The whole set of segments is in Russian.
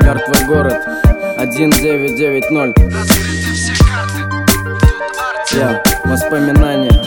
Мертвый город 1990. Воспоминания.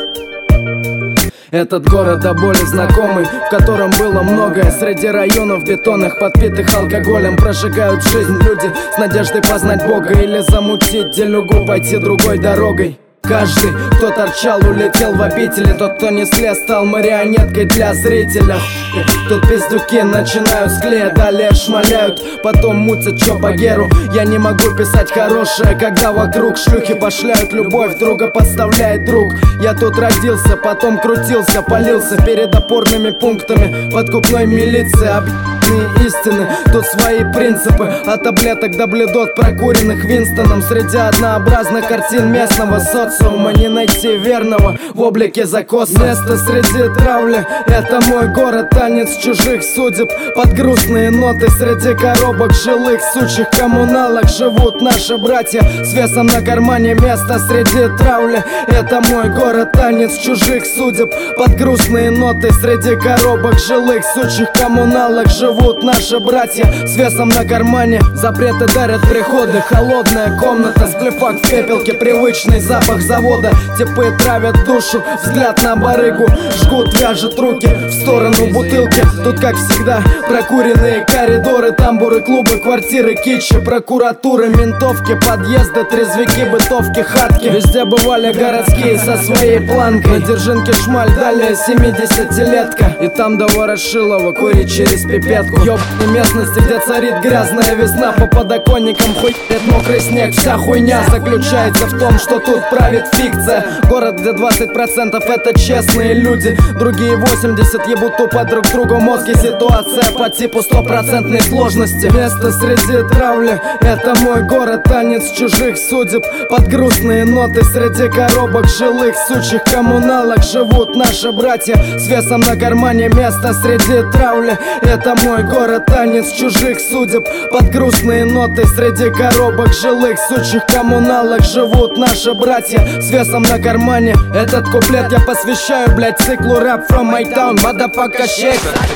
Этот город до боли знакомый, в котором было многое. Среди районов бетонных, подпитых алкоголем, прожигают жизнь люди с надеждой познать Бога или замутить делюгу, пойти другой дорогой. Каждый, кто торчал, улетел в обители. Тот, кто не слез, стал марионеткой для зрителя. Тут пиздюки начинают склея, далее шмаляют, потом мутят чё по геру. Я не могу писать хорошее, когда вокруг шлюхи пошляют любовь, друга подставляет друг. Я тут родился, потом крутился, палился перед опорными пунктами подкупной милиции. Объебанные истины, тут свои принципы, от таблеток до блюдот, прокуренных Винстоном. Среди однообразных картин местного социума не найти верного в облике закоса. Место среди травли, это мой город, танец чужих судеб. Под грустные ноты среди коробок жилых сучьих коммуналок живут наши братья с весом на кармане. Место среди травли, это мой город, танец чужих судеб. Под грустные ноты среди коробок жилых сучьих коммуналок живут наши братья с весом на кармане. Запреты дарят приходы, холодная комната, сплефак в пепелке, привычный запах завода. Типы травят душу, взгляд на барыгу, жгут, вяжут руки в сторону бутылки. Тут как всегда прокуренные коридоры, тамбуры, клубы, квартиры, китчи, прокуратуры, ментовки, подъезды, трезвики, бытовки, хатки. Везде бывали городские со своей планкой. На Дзержинке шмаль, далее 70-летка. И там до Ворошилова курить через пипетку. Ёбаной местности, где царит грязная весна. По подоконникам хуйнет мокрый снег. Вся хуйня заключается в том, что тут правит фикция. Город, где 20% это честные люди, другие 80 ебут тупо друг другу мозги. Ситуация по типу 100% сложности. Место среди травли, это мой город, танец чужих судеб. Под грустные ноты среди коробок жилых сучьих коммуналок живут наши братья с весом на кармане. Место среди травли, это мой город, танец чужих судеб. Под грустные ноты среди коробок жилых сучьих коммуналок живут наши братья с весом на кармане. Этот куплет я посвящаю, блять, циклу Rap from my town, motherfucker shake.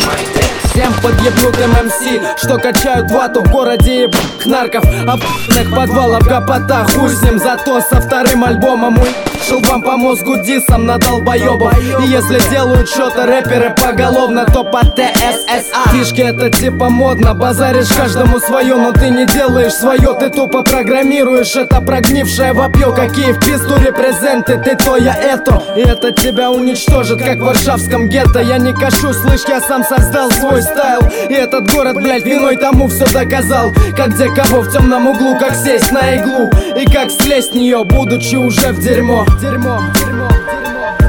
Всем подъебнутым МС, что качают вату в городе ебаных нарков, объебанных подвалов, гопота, хуй с ним. Зато со вторым альбомом шел вам по мозгу дисом на долбоебов. И если делают что-то рэперы поголовно, то по ТССА. Фишки это типа модно, базаришь каждому свое, но ты не делаешь свое, ты тупо программируешь это прогнившее вопье. Какие в пизду репрезенты, ты то, я это. И это тебя уничтожит, как в варшавском гетто. Я не кашусь, слышь, я сам создал свой стайл. И этот город, блять, виной тому все доказал. Как где кого в темном углу, как сесть на иглу и как слезть с нее, будучи уже в дерьмо. Дерьмо, дерьмо, дерьмо.